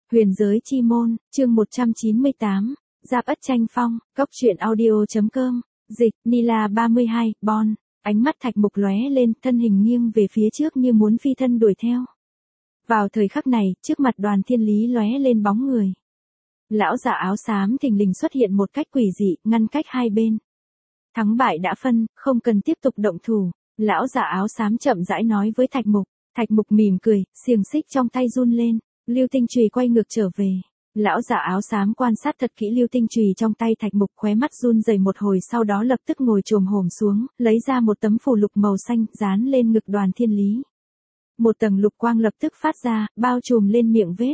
Huyền giới chi môn, chương 198, Giáp Ất Tranh Phong, Cốc truyện audio.com, dịch, Nila 32, Bon, ánh mắt Thạch Mục lóe lên, thân hình nghiêng về phía trước như muốn phi thân đuổi theo. Vào thời khắc này, trước mặt Đoàn Thiên Lý lóe lên bóng người. Lão già áo xám thình lình xuất hiện một cách quỷ dị, ngăn cách hai bên. Thắng bại đã phân, không cần tiếp tục động thủ, lão già áo xám chậm rãi nói với Thạch Mục. Thạch Mục mỉm cười, xiềng xích trong tay run lên. Lưu Tinh chùy quay ngược trở về. Lão già áo xám quan sát thật kỹ Lưu Tinh chùy trong tay Thạch Mục, khóe mắt run rẩy một hồi, sau đó lập tức ngồi chồm hổm xuống, lấy ra một tấm phù lục màu xanh, dán lên ngực Đoàn Thiên Lý. Một tầng lục quang lập tức phát ra, bao trùm lên miệng vết.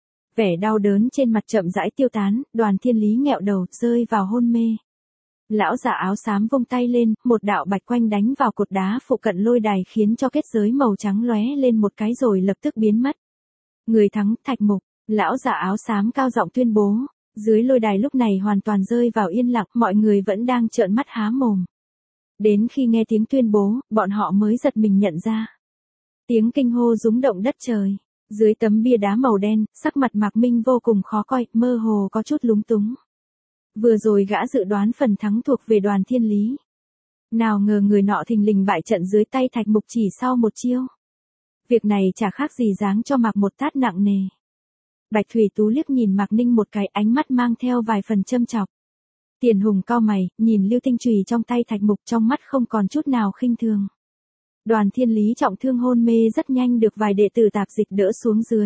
Vẻ đau đớn trên mặt chậm rãi tiêu tán, Đoàn Thiên Lý nghẹo đầu, rơi vào hôn mê. Lão già áo xám vung tay lên, một đạo bạch quanh đánh vào cột đá phụ cận lôi đài, khiến cho kết giới màu trắng lóe lên một cái rồi lập tức biến mất. Người thắng, Thạch Mục, lão già áo xám cao giọng tuyên bố. Dưới lôi đài lúc này hoàn toàn rơi vào yên lặng, mọi người vẫn đang trợn mắt há mồm. Đến khi nghe tiếng tuyên bố, bọn họ mới giật mình nhận ra. Tiếng kinh hô rúng động đất trời. Dưới tấm bia đá màu đen, sắc mặt Mạc Minh vô cùng khó coi, mơ hồ có chút lúng túng. Vừa rồi gã dự đoán phần thắng thuộc về Đoàn Thiên Lý. Nào ngờ người nọ thình lình bại trận dưới tay Thạch Mục chỉ sau một chiêu. Việc này chả khác gì giáng cho Mạc một tát nặng nề. Bạch Thủy Tú liếc nhìn Mạc Ninh một cái, ánh mắt mang theo vài phần châm chọc. Tiền Hùng cau mày, nhìn Lưu Tinh chùy trong tay Thạch Mục, trong mắt không còn chút nào khinh thường. Đoàn Thiên Lý trọng thương hôn mê rất nhanh được vài đệ tử tạp dịch đỡ xuống dưới.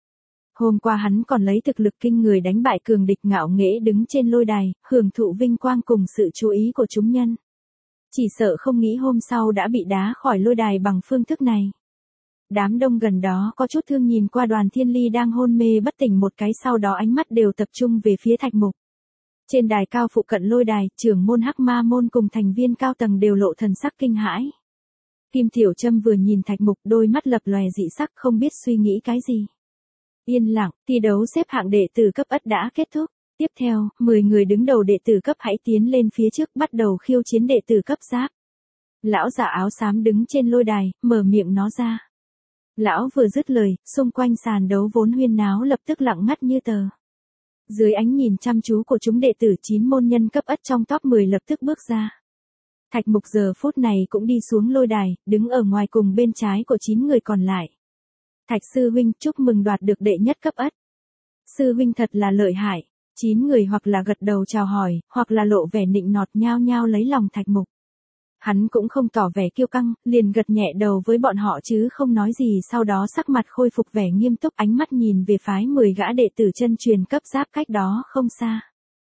Hôm qua hắn còn lấy thực lực kinh người đánh bại cường địch, ngạo nghễ đứng trên lôi đài, hưởng thụ vinh quang cùng sự chú ý của chúng nhân. Chỉ sợ không nghĩ hôm sau đã bị đá khỏi lôi đài bằng phương thức này. Đám đông gần đó có chút thương nhìn qua Đoàn Thiên Lý đang hôn mê bất tỉnh một cái, sau đó ánh mắt đều tập trung về phía Thạch Mục. Trên đài cao phụ cận lôi đài, trưởng môn Hắc Ma môn cùng thành viên cao tầng đều lộ thần sắc kinh hãi. Kim Tiểu Trâm vừa nhìn Thạch Mục, đôi mắt lập lòe dị sắc, không biết suy nghĩ cái gì. Yên lặng, thi đấu xếp hạng đệ tử cấp Ất đã kết thúc. Tiếp theo, 10 người đứng đầu đệ tử cấp hãy tiến lên phía trước, bắt đầu khiêu chiến đệ tử cấp Giáp. Lão già áo xám đứng trên lôi đài, mở miệng nói ra. Lão vừa dứt lời, xung quanh sàn đấu vốn huyên náo lập tức lặng ngắt như tờ. Dưới ánh nhìn chăm chú của chúng, đệ tử 9 môn nhân cấp Ất trong top 10 lập tức bước ra. Thạch Mục giờ phút này cũng đi xuống lôi đài, đứng ở ngoài cùng bên trái của 9 người còn lại. Thạch sư huynh, chúc mừng đoạt được đệ nhất cấp Ất. Sư huynh thật là lợi hại. 9 người hoặc là gật đầu chào hỏi, hoặc là lộ vẻ nịnh nọt, nhao nhao lấy lòng Thạch Mục. Hắn cũng không tỏ vẻ kiêu căng, liền gật nhẹ đầu với bọn họ chứ không nói gì, sau đó sắc mặt khôi phục vẻ nghiêm túc, ánh mắt nhìn về phái 10 gã đệ tử chân truyền cấp Giáp cách đó không xa.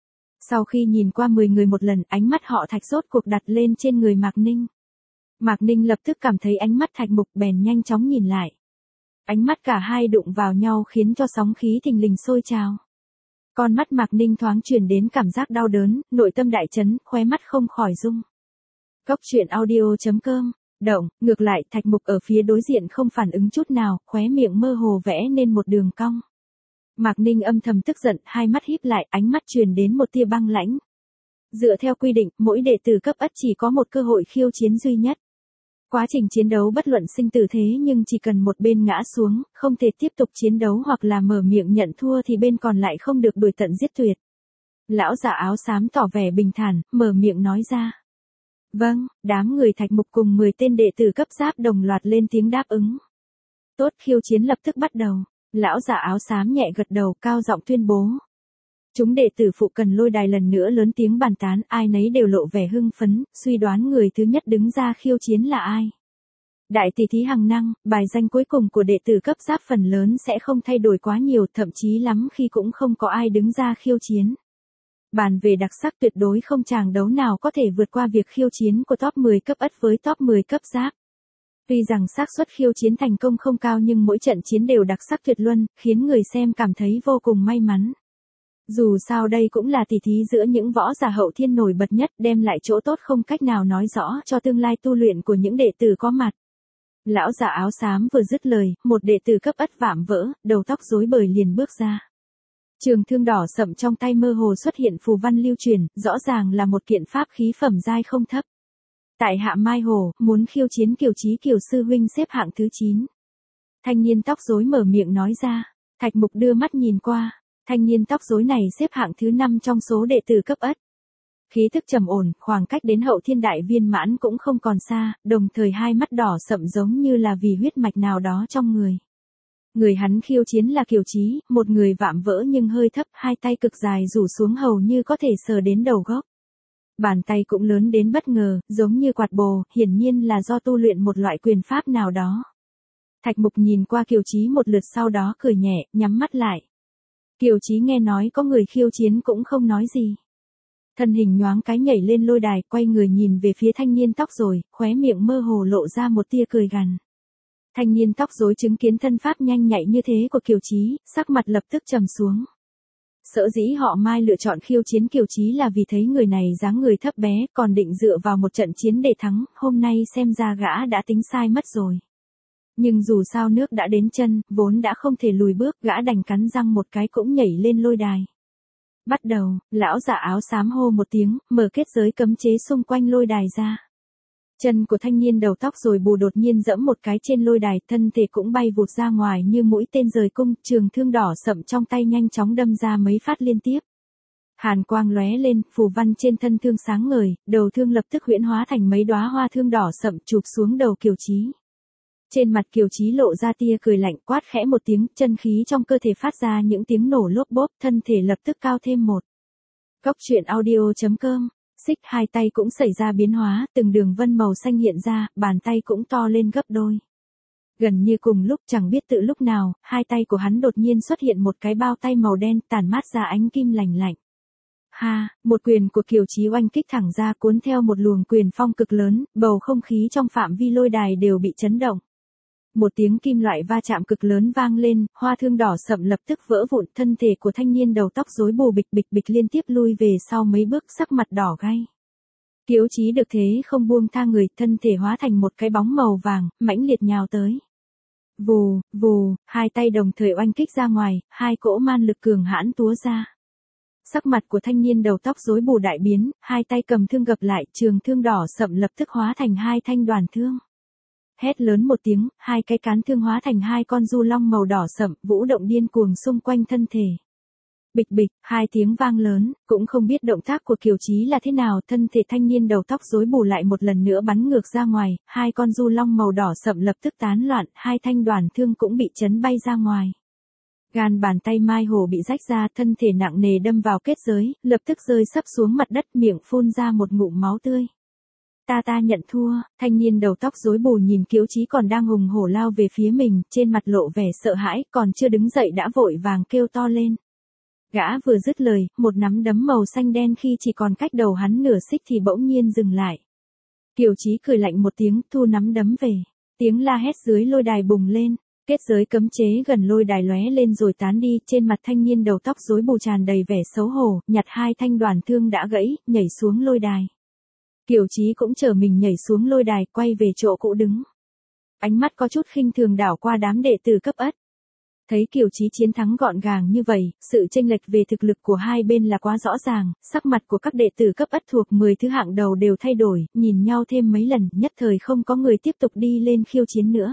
Sau khi nhìn qua 10 người một lần, ánh mắt họ Thạch rốt cuộc đặt lên trên người Mạc Ninh. Mạc Ninh lập tức cảm thấy ánh mắt Thạch Mục, bèn nhanh chóng nhìn lại. Ánh mắt cả hai đụng vào nhau khiến cho sóng khí thình lình sôi trào. Con mắt Mạc Ninh thoáng truyền đến cảm giác đau đớn, nội tâm đại chấn, khóe mắt không khỏi rung. Cốc truyện audio.com, động, ngược lại Thạch Mục ở phía đối diện không phản ứng chút nào, khóe miệng mơ hồ vẽ nên một đường cong. Mạc Ninh âm thầm tức giận, hai mắt híp lại, ánh mắt truyền đến một tia băng lãnh. Dựa theo quy định, mỗi đệ tử cấp Ất chỉ có một cơ hội khiêu chiến duy nhất. Quá trình chiến đấu bất luận sinh tử thế, nhưng chỉ cần một bên ngã xuống, không thể tiếp tục chiến đấu hoặc là mở miệng nhận thua thì bên còn lại không được đuổi tận giết tuyệt. Lão già áo xám tỏ vẻ bình thản, mở miệng nói ra. Vâng, đám người Thạch Mục cùng 10 tên đệ tử cấp Giáp đồng loạt lên tiếng đáp ứng. Tốt, khiêu chiến lập tức bắt đầu. Lão già áo xám nhẹ gật đầu, cao giọng tuyên bố. Chúng đệ tử phụ cần lôi đài lần nữa lớn tiếng bàn tán, ai nấy đều lộ vẻ hưng phấn, suy đoán người thứ nhất đứng ra khiêu chiến là ai. Đại tỷ thí hằng năng, bài danh cuối cùng của đệ tử cấp Giáp phần lớn sẽ không thay đổi quá nhiều, thậm chí lắm khi cũng không có ai đứng ra khiêu chiến. Bàn về đặc sắc, tuyệt đối không chàng đấu nào có thể vượt qua việc khiêu chiến của top 10 cấp Ất với top 10 cấp Giáp. Tuy rằng xác suất khiêu chiến thành công không cao, nhưng mỗi trận chiến đều đặc sắc tuyệt luân, khiến người xem cảm thấy vô cùng may mắn. Dù sao đây cũng là tỷ thí giữa những võ giả hậu thiên nổi bật nhất, đem lại chỗ tốt không cách nào nói rõ cho tương lai tu luyện của những đệ tử có mặt. Lão già áo xám vừa dứt lời, một đệ tử cấp Ất vạm vỡ, đầu tóc rối bời liền bước ra. Trường thương đỏ sậm trong tay mơ hồ xuất hiện phù văn lưu truyền, rõ ràng là một kiện pháp khí phẩm giai không thấp. Tại hạ Mai Hồ, muốn khiêu chiến Kiều Chí Kiều sư huynh xếp hạng thứ 9. Thanh niên tóc rối mở miệng nói ra. Thạch Mục đưa mắt nhìn qua, thanh niên tóc rối này xếp hạng thứ 5 trong số đệ tử cấp Ất. Khí thức trầm ổn, khoảng cách đến hậu thiên đại viên mãn cũng không còn xa, đồng thời hai mắt đỏ sậm giống như là vì huyết mạch nào đó trong người. Người hắn khiêu chiến là Kiều Chí, một người vạm vỡ nhưng hơi thấp, hai tay cực dài rủ xuống hầu như có thể sờ đến đầu gốc. Bàn tay cũng lớn đến bất ngờ, giống như quạt bồ, hiển nhiên là do tu luyện một loại quyền pháp nào đó. Thạch Mục nhìn qua Kiều Chí một lượt sau đó cười nhẹ, nhắm mắt lại. Kiều Chí nghe nói có người khiêu chiến cũng không nói gì. Thân hình nhoáng cái nhảy lên lôi đài, quay người nhìn về phía thanh niên tóc rối, khóe miệng mơ hồ lộ ra một tia cười gằn. Thanh niên tóc rối chứng kiến thân pháp nhanh nhạy như thế của Kiều Chí, sắc mặt lập tức trầm xuống. Sở dĩ họ Mai lựa chọn khiêu chiến Kiều Chí là vì thấy người này dáng người thấp bé, còn định dựa vào một trận chiến để thắng, hôm nay xem ra gã đã tính sai mất rồi. Nhưng dù sao nước đã đến chân, vốn đã không thể lùi bước, gã đành cắn răng một cái cũng nhảy lên lôi đài. Bắt đầu, lão giả áo xám hô một tiếng, mở kết giới cấm chế xung quanh lôi đài ra. Chân của thanh niên đầu tóc rồi bù đột nhiên giẫm một cái trên lôi đài, thân thể cũng bay vụt ra ngoài như mũi tên rời cung, trường thương đỏ sậm trong tay nhanh chóng đâm ra mấy phát liên tiếp. Hàn quang lóe lên, phù văn trên thân thương sáng ngời, đầu thương lập tức huyễn hóa thành mấy đóa hoa thương đỏ sậm chụp xuống đầu Kiều Chí. Trên mặt Kiều Chí lộ ra tia cười lạnh, quát khẽ một tiếng, chân khí trong cơ thể phát ra những tiếng nổ lốp bốp, thân thể lập tức cao thêm một. Cốc truyện audio.com. Xích hai tay cũng xảy ra biến hóa, từng đường vân màu xanh hiện ra, bàn tay cũng to lên gấp đôi. Gần như cùng lúc, chẳng biết tự lúc nào, hai tay của hắn đột nhiên xuất hiện một cái bao tay màu đen tản mát ra ánh kim lành lạnh. Ha, một quyền của Kiều Chí oanh kích thẳng ra cuốn theo một luồng quyền phong cực lớn, bầu không khí trong phạm vi lôi đài đều bị chấn động. Một tiếng kim loại va chạm cực lớn vang lên, hoa thương đỏ sậm lập tức vỡ vụn, thân thể của thanh niên đầu tóc rối bù bịch bịch bịch liên tiếp lui về sau mấy bước, sắc mặt đỏ gay. Kiều Chí được thế không buông tha người, thân thể hóa thành một cái bóng màu vàng, mãnh liệt nhào tới. Vù, vù, hai tay đồng thời oanh kích ra ngoài, hai cỗ man lực cường hãn túa ra. Sắc mặt của thanh niên đầu tóc rối bù đại biến, hai tay cầm thương gập lại, trường thương đỏ sậm lập tức hóa thành hai thanh đoàn thương. Hét lớn một tiếng, hai cái cán thương hóa thành hai con du long màu đỏ sậm, vũ động điên cuồng xung quanh thân thể. Bịch bịch, hai tiếng vang lớn, cũng không biết động tác của Kiều Chí là thế nào, thân thể thanh niên đầu tóc rối bù lại một lần nữa bắn ngược ra ngoài, hai con du long màu đỏ sậm lập tức tán loạn, hai thanh đoàn thương cũng bị chấn bay ra ngoài. Gan bàn tay Mai Hồ bị rách ra, thân thể nặng nề đâm vào kết giới, lập tức rơi sấp xuống mặt đất, miệng phun ra một ngụm máu tươi. Ta nhận thua, thanh niên đầu tóc rối bù nhìn Kiều Chí còn đang hùng hổ lao về phía mình, trên mặt lộ vẻ sợ hãi, còn chưa đứng dậy đã vội vàng kêu to lên. Gã vừa dứt lời, một nắm đấm màu xanh đen khi chỉ còn cách đầu hắn nửa xích thì bỗng nhiên dừng lại. Kiều Chí cười lạnh một tiếng, thu nắm đấm về. Tiếng la hét dưới lôi đài bùng lên, kết giới cấm chế gần lôi đài lóe lên rồi tán đi, trên mặt thanh niên đầu tóc rối bù tràn đầy vẻ xấu hổ, nhặt hai thanh đoàn thương đã gãy, nhảy xuống lôi đài. Kiều Chí cũng chờ mình nhảy xuống lôi đài, quay về chỗ cũ đứng. Ánh mắt có chút khinh thường đảo qua đám đệ tử cấp Ất. Thấy Kiều Chí chiến thắng gọn gàng như vậy, sự chênh lệch về thực lực của hai bên là quá rõ ràng, sắc mặt của các đệ tử cấp Ất thuộc 10 thứ hạng đầu đều thay đổi, nhìn nhau thêm mấy lần, nhất thời không có người tiếp tục đi lên khiêu chiến nữa.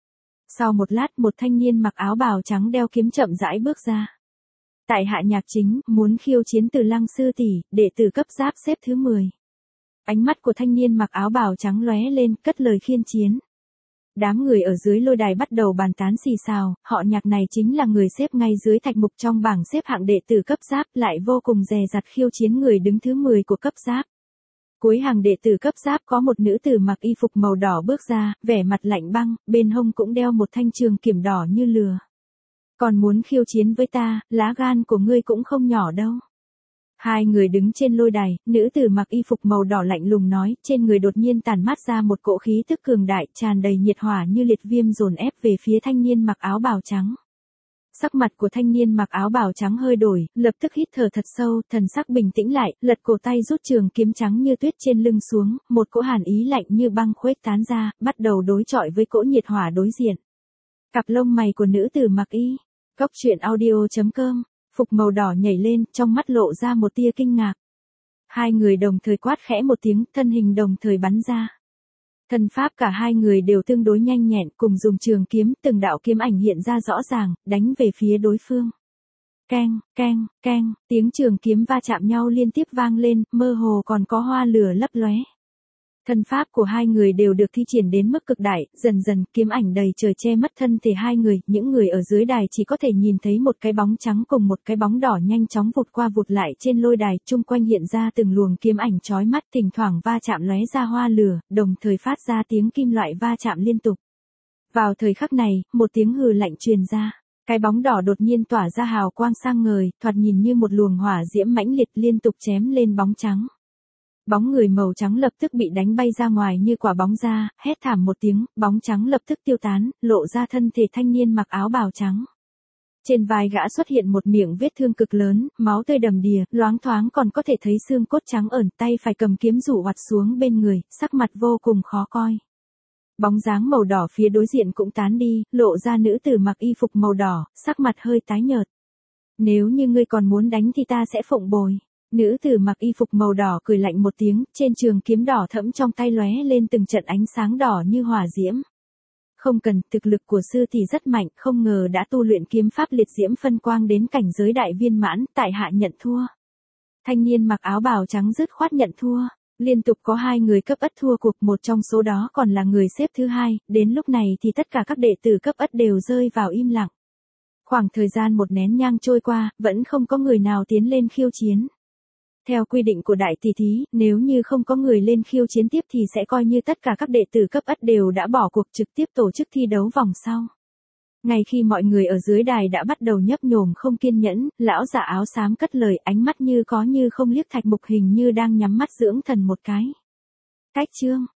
Sau một lát, một thanh niên mặc áo bào trắng đeo kiếm chậm rãi bước ra. Tại hạ nhạc chính, muốn khiêu chiến Từ Lăng sư tỷ, đệ tử cấp Giáp xếp thứ 10. Ánh mắt của thanh niên mặc áo bào trắng lóe lên, cất lời khiên chiến. Đám người ở dưới lôi đài bắt đầu bàn tán xì xào, họ Nhạc này chính là người xếp ngay dưới Thạch Mục trong bảng xếp hạng đệ tử cấp Giáp, lại vô cùng dè dặt khiêu chiến người đứng thứ 10 của cấp Giáp. Cuối hàng đệ tử cấp Giáp có một nữ tử mặc y phục màu đỏ bước ra, vẻ mặt lạnh băng, bên hông cũng đeo một thanh trường kiếm đỏ như lửa. Còn muốn khiêu chiến với ta, lá gan của ngươi cũng không nhỏ đâu. Hai người đứng trên lôi đài, nữ tử mặc y phục màu đỏ lạnh lùng nói, trên người đột nhiên tản mát ra một cỗ khí tức cường đại, tràn đầy nhiệt hỏa như liệt viêm dồn ép về phía thanh niên mặc áo bào trắng. Sắc mặt của thanh niên mặc áo bào trắng hơi đổi, lập tức hít thở thật sâu, thần sắc bình tĩnh lại, lật cổ tay rút trường kiếm trắng như tuyết trên lưng xuống, một cỗ hàn ý lạnh như băng khuếch tán ra, bắt đầu đối chọi với cỗ nhiệt hỏa đối diện. Cặp lông mày của nữ tử mặc y. Cốc truyện audio.com. Phục màu đỏ nhảy lên, trong mắt lộ ra một tia kinh ngạc. Hai người đồng thời quát khẽ một tiếng, thân hình đồng thời bắn ra. Thân pháp cả hai người đều tương đối nhanh nhẹn, cùng dùng trường kiếm, từng đạo kiếm ảnh hiện ra rõ ràng, đánh về phía đối phương. Keng, keng, keng, tiếng trường kiếm va chạm nhau liên tiếp vang lên, mơ hồ còn có hoa lửa lấp lóe. Thân pháp của hai người đều được thi triển đến mức cực đại, dần dần kiếm ảnh đầy trời che mất thân thể hai người, những người ở dưới đài chỉ có thể nhìn thấy một cái bóng trắng cùng một cái bóng đỏ nhanh chóng vụt qua vụt lại trên lôi đài, chung quanh hiện ra từng luồng kiếm ảnh chói mắt, thỉnh thoảng va chạm lóe ra hoa lửa, đồng thời phát ra tiếng kim loại va chạm liên tục. Vào thời khắc này, một tiếng hừ lạnh truyền ra. Cái bóng đỏ đột nhiên tỏa ra hào quang sang ngời, thoạt nhìn như một luồng hỏa diễm mãnh liệt liên tục chém lên bóng trắng. Bóng người màu trắng lập tức bị đánh bay ra ngoài như quả bóng ra, hét thảm một tiếng, bóng trắng lập tức tiêu tán, lộ ra thân thể thanh niên mặc áo bào trắng. Trên vai gã xuất hiện một miệng vết thương cực lớn, máu tươi đầm đìa, loáng thoáng còn có thể thấy xương cốt trắng ẩn, tay phải cầm kiếm rủ oặt xuống bên người, sắc mặt vô cùng khó coi. Bóng dáng màu đỏ phía đối diện cũng tán đi, lộ ra nữ tử mặc y phục màu đỏ, sắc mặt hơi tái nhợt. Nếu như ngươi còn muốn đánh thì ta sẽ phụng bồi. Nữ tử mặc y phục màu đỏ cười lạnh một tiếng, trên trường kiếm đỏ thẫm trong tay lóe lên từng trận ánh sáng đỏ như hỏa diễm. Không cần, thực lực của sư thì rất mạnh, không ngờ đã tu luyện kiếm pháp liệt diễm phân quang đến cảnh giới đại viên mãn, tại hạ nhận thua. Thanh niên mặc áo bào trắng dứt khoát nhận thua. Liên tục có hai người cấp ất thua cuộc, một trong số đó còn là người xếp thứ hai, đến lúc này thì tất cả các đệ tử cấp ất đều rơi vào im lặng. Khoảng thời gian một nén nhang trôi qua, vẫn không có người nào tiến lên khiêu chiến. Theo quy định của đại tỷ thí, nếu như không có người lên khiêu chiến tiếp thì sẽ coi như tất cả các đệ tử cấp ất đều đã bỏ cuộc, trực tiếp tổ chức thi đấu vòng sau. Ngay khi mọi người ở dưới đài đã bắt đầu nhấp nhổm không kiên nhẫn, lão giả áo xám cất lời, ánh mắt như có như không liếc Thạch Mục hình như đang nhắm mắt dưỡng thần một cái. Cách chương